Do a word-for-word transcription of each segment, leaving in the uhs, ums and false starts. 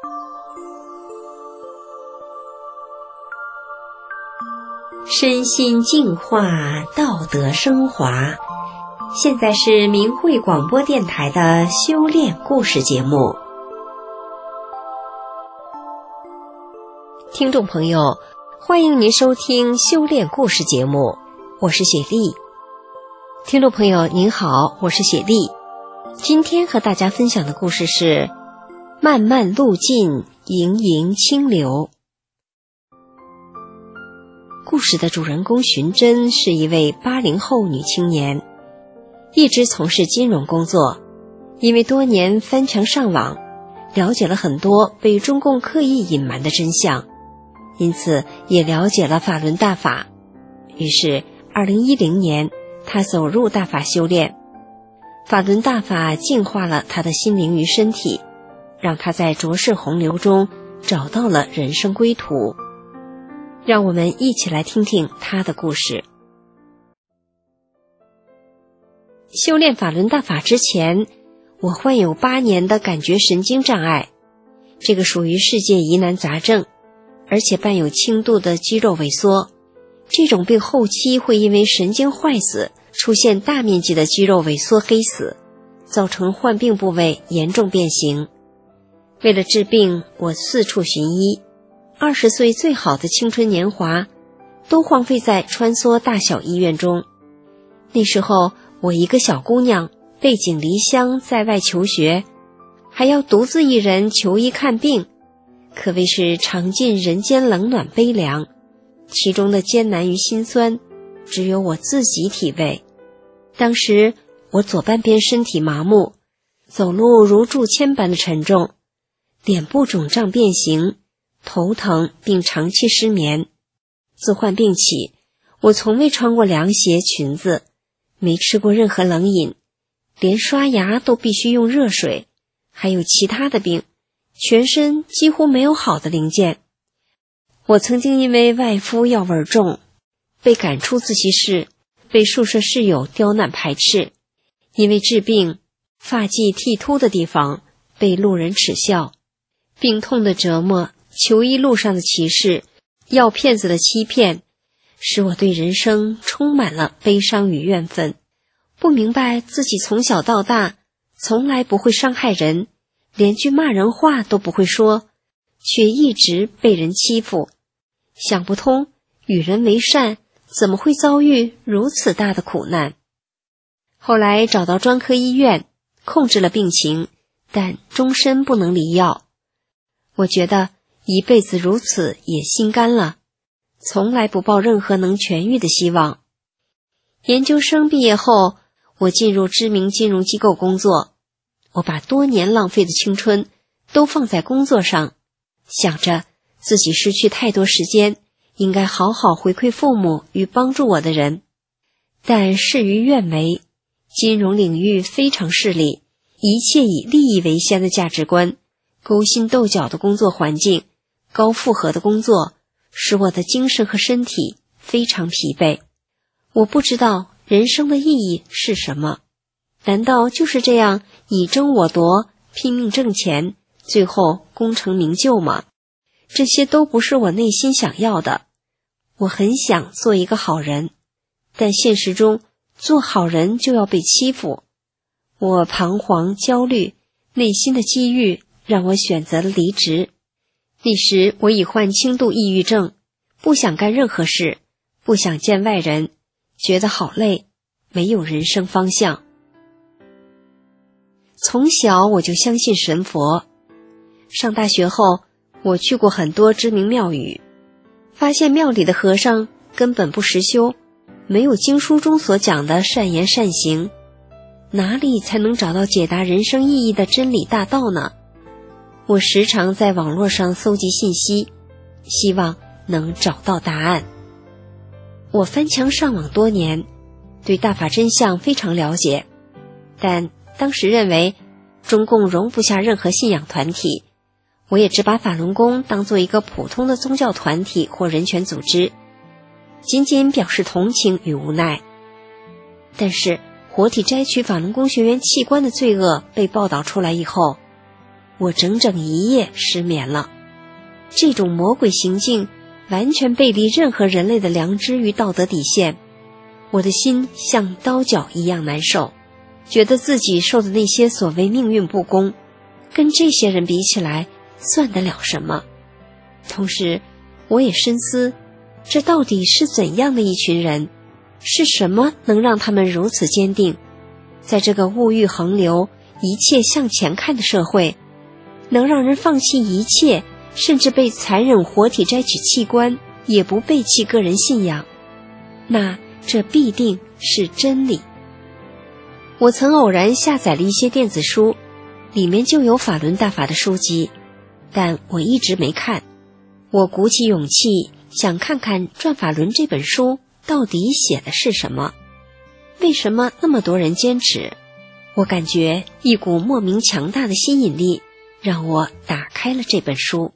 身心净化，道德升华。现在是明慧广播电台的修炼故事节目。听众朋友，欢迎您收听修炼故事节目，我是雪莉。听众朋友您好，我是雪莉。今天和大家分享的故事是漫漫路尽，盈盈清流。故事的主人公寻真是一位八零后女青年，一直从事金融工作，因为多年翻墙上网，了解了很多被中共刻意隐瞒的真相，因此也了解了法轮大法。于是二零一零年她走入大法修炼，法轮大法净化了她的心灵与身体，让她在浊世洪流中找到了人生归途。让我们一起来听听她的故事。修炼法轮大法之前，我患有八年的感觉神经障碍，这个属于世界疑难杂症，而且伴有轻度的肌肉萎缩。这种病后期会因为神经坏死，出现大面积的肌肉萎缩黑死，造成患病部位严重变形。为了治病，我四处寻医，二十岁最好的青春年华都荒废在穿梭大小医院中。那时候我一个小姑娘，背井离乡在外求学，还要独自一人求医看病，可谓是尝尽人间冷暖悲凉，其中的艰难与辛酸只有我自己体味。当时我左半边身体麻木，走路如铸铅般的沉重，脸部肿胀变形，头疼并长期失眠。自患病起，我从未穿过凉鞋裙子，没吃过任何冷饮，连刷牙都必须用热水，还有其他的病，全身几乎没有好的零件。我曾经因为外敷药味重，被赶出自习室，被宿舍室友刁难排斥，因为治病，发髻剃秃的地方被路人耻笑，病痛的折磨，求医路上的歧视，药骗子的欺骗，使我对人生充满了悲伤与怨愤。不明白自己从小到大从来不会伤害人，连句骂人话都不会说，却一直被人欺负。想不通，与人为善怎么会遭遇如此大的苦难。后来找到专科医院，控制了病情，但终身不能离药。我觉得一辈子如此也心甘了，从来不抱任何能痊愈的希望。研究生毕业后，我进入知名金融机构工作，我把多年浪费的青春都放在工作上，想着自己失去太多时间，应该好好回馈父母与帮助我的人。但事与愿违，金融领域非常势利，一切以利益为先的价值观，勾心斗角的工作环境，高负荷的工作，使我的精神和身体非常疲惫。我不知道人生的意义是什么，难道就是这样你争我夺，拼命挣钱，最后功成名就吗？这些都不是我内心想要的。我很想做一个好人，但现实中做好人就要被欺负。我彷徨焦虑，内心的机遇让我选择了离职。那时我已患轻度抑郁症，不想干任何事，不想见外人，觉得好累，没有人生方向。从小我就相信神佛，上大学后我去过很多知名庙宇，发现庙里的和尚根本不实修，没有经书中所讲的善言善行，哪里才能找到解答人生意义的真理大道呢？我时常在网络上搜集信息，希望能找到答案。我翻墙上网多年，对大法真相非常了解，但当时认为中共容不下任何信仰团体，我也只把法轮功当作一个普通的宗教团体或人权组织，仅仅表示同情与无奈。但是活体摘取法轮功学员器官的罪恶被报道出来以后， 我整整一夜失眠了。这种魔鬼行径完全背离任何人类的良知与道德底线，我的心像刀绞一样难受，觉得自己受的那些所谓命运不公，跟这些人比起来算得了什么？同时我也深思，这到底是怎样的一群人？是什么能让他们如此坚定？在这个物欲横流、一切向前看的社会，能让人放弃一切，甚至被残忍活体摘取器官，也不背弃个人信仰？那这必定是真理。我曾偶然下载了一些电子书，里面就有法轮大法的书籍，但我一直没看。我鼓起勇气想看看《转法轮》这本书到底写的是什么，为什么那么多人坚持？我感觉一股莫名强大的吸引力让我打开了这本书。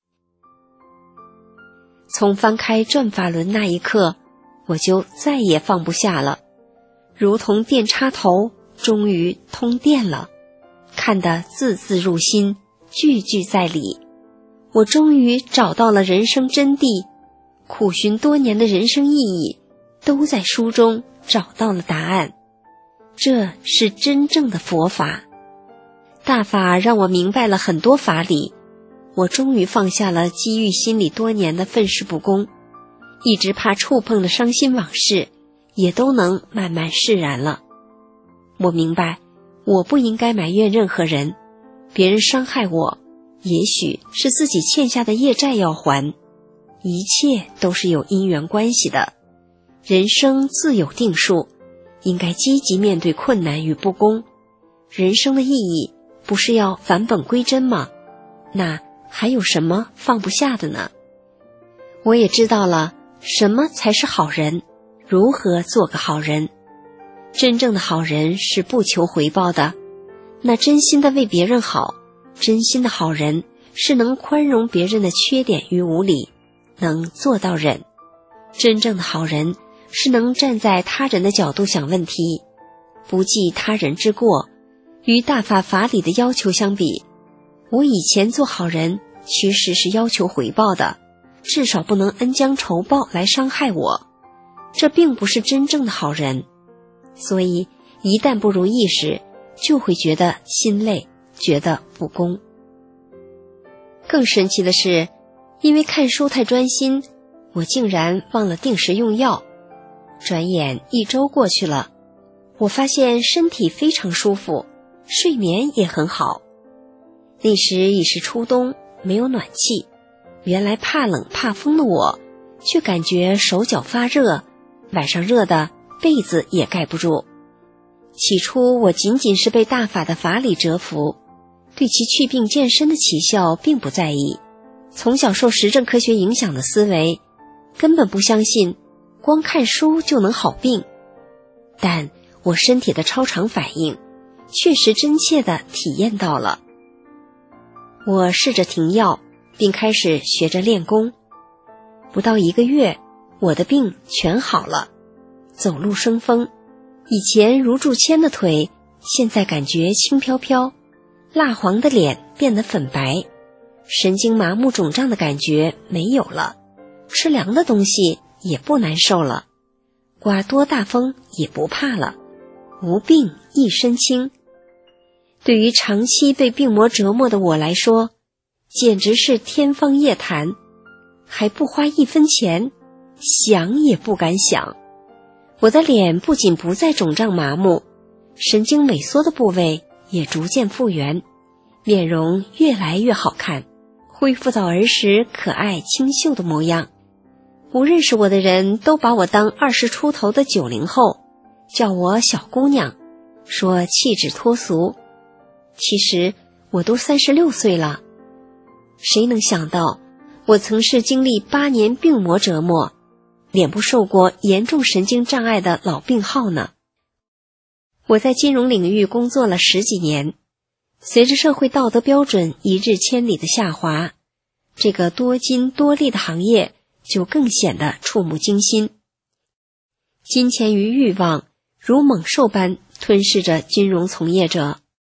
从翻开《转法轮》那一刻，我就再也放不下了，如同电插头终于通电了，看得字字入心，句句在理。我终于找到了人生真谛，苦寻多年的人生意义都在书中找到了答案。这是真正的佛法。大法让我明白了很多法理，我终于放下了积郁心里多年的愤世不公，一直怕触碰的伤心往事也都能慢慢释然了。我明白，我不应该埋怨任何人，别人伤害我，也许是自己欠下的业债要还，一切都是有因缘关系的。人生自有定数，应该积极面对困难与不公。人生的意义不是要返本归真吗？那还有什么放不下的呢？我也知道了什么才是好人，如何做个好人。真正的好人是不求回报的，那真心的为别人好，真心的好人是能宽容别人的缺点与无理，能做到忍。真正的好人是能站在他人的角度想问题，不计他人之过。与大法法理的要求相比，我以前做好人其实是要求回报的，至少不能恩将仇报来伤害我，这并不是真正的好人。所以一旦不如意时，就会觉得心累，觉得不公。更神奇的是，因为看书太专心，我竟然忘了定时用药。转眼一周过去了，我发现身体非常舒服，睡眠也很好。那时已是初冬，没有暖气，原来怕冷怕风的我，却感觉手脚发热，晚上热的被子也盖不住。起初我仅仅是被大法的法理折服，对其祛病健身的奇效并不在意。从小受实证科学影响的思维，根本不相信光看书就能好病。但我身体的超常反应确实真切地体验到了。我试着停药，并开始学着练功。不到一个月，我的病全好了，走路生风，以前如竹签的腿，现在感觉轻飘飘，蜡黄的脸变得粉白，神经麻木肿胀的感觉没有了，吃凉的东西也不难受了，刮多大风也不怕了，无病一身轻。对于长期被病魔折磨的我来说，简直是天方夜谭，还不花一分钱，想也不敢想。我的脸不仅不再肿胀麻木，神经萎缩的部位也逐渐复原，面容越来越好看，恢复到儿时可爱清秀的模样。不认识我的人都把我当二十出头的九零后，叫我小姑娘，说气质脱俗。其实我都三十六岁了。谁能想到，我曾是经历八年病魔折磨，脸部受过严重神经障碍的老病号呢？我在金融领域工作了十几年，随着社会道德标准一日千里的下滑，这个多金多利的行业就更显得触目惊心。金钱与欲望如猛兽般吞噬着金融从业者，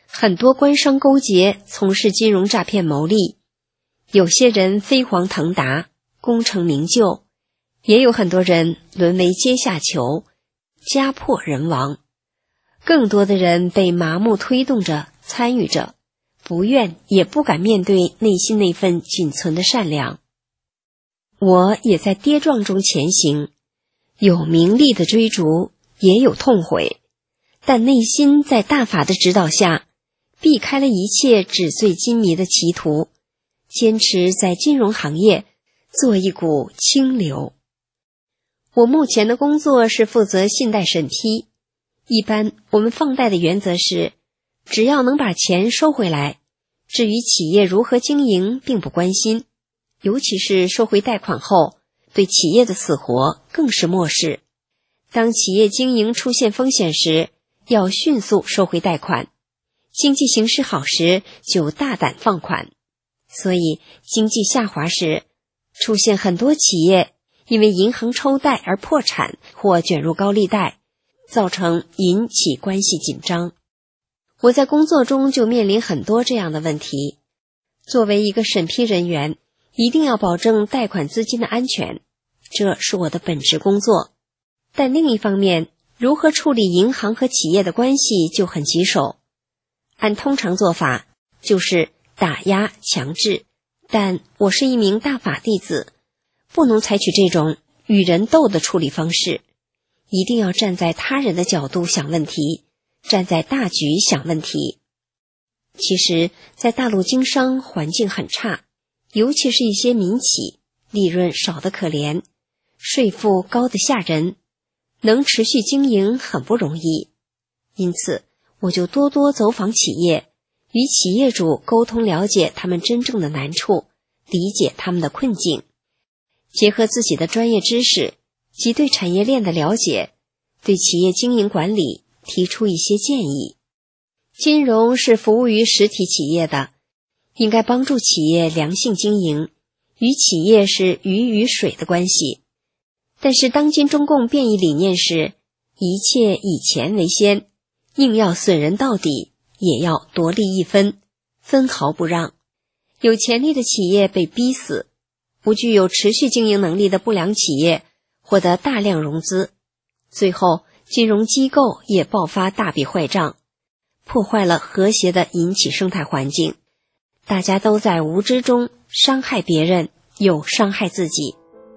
很多官商勾结，从事金融诈骗牟利，有些人飞黄腾达，功成名就，也有很多人沦为阶下囚，家破人亡。更多的人被麻木推动着，参与着，不愿也不敢面对内心那份仅存的善良。我也在跌撞中前行，有名利的追逐，也有痛悔，但内心在大法的指导下，避开了一切纸醉金迷的歧途，坚持在金融行业做一股清流。我目前的工作是负责信贷审批，一般我们放贷的原则是，只要能把钱收回来，至于企业如何经营并不关心，尤其是收回贷款后，对企业的死活更是漠视。当企业经营出现风险时，要迅速收回贷款，经济形势好时就大胆放款。所以经济下滑时，出现很多企业因为银行抽贷而破产或卷入高利贷，造成银企关系紧张。我在工作中就面临很多这样的问题。作为一个审批人员，一定要保证贷款资金的安全，这是我的本职工作。但另一方面，如何处理银行和企业的关系就很棘手。按通常做法，就是打压强制，但我是一名大法弟子，不能采取这种与人斗的处理方式，一定要站在他人的角度想问题，站在大局想问题。其实，在大陆经商环境很差，尤其是一些民企，利润少得可怜，税负高得吓人，能持续经营很不容易。因此，我就多多走访企业，与企业主沟通，了解他们真正的难处，理解他们的困境，结合自己的专业知识及对产业链的了解，对企业经营管理提出一些建议。金融是服务于实体企业的，应该帮助企业良性经营，与企业是鱼与水的关系。但是当今中共变异理念是一切以钱为先，硬要损人到底，也要夺利一分，分毫不让。有潜力的企业被逼死，不具有持续经营能力的不良企业获得大量融资，最后金融机构也爆发大笔坏账，破坏了和谐的银企生态环境。大家都在无知中伤害别人，又伤害自己。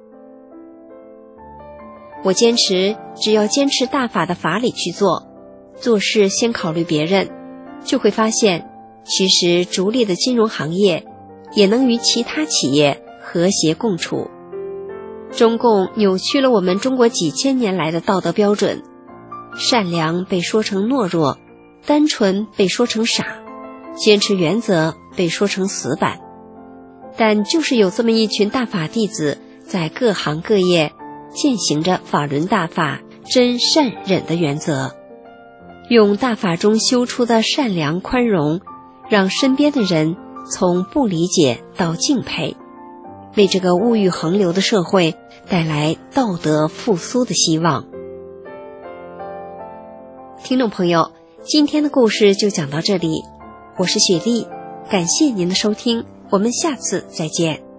我坚持，只要坚持大法的法理去做，做事先考虑别人，就会发现，其实逐利的金融行业也能与其他企业和谐共处。中共扭曲了我们中国几千年来的道德标准，善良被说成懦弱，单纯被说成傻，坚持原则被说成死板。但就是有这么一群大法弟子，在各行各业践行着法轮大法真善忍的原则，用大法中修出的善良宽容，让身边的人从不理解到敬佩，为这个物欲横流的社会带来道德复苏的希望。听众朋友，今天的故事就讲到这里，我是雪莉，感谢您的收听，我们下次再见。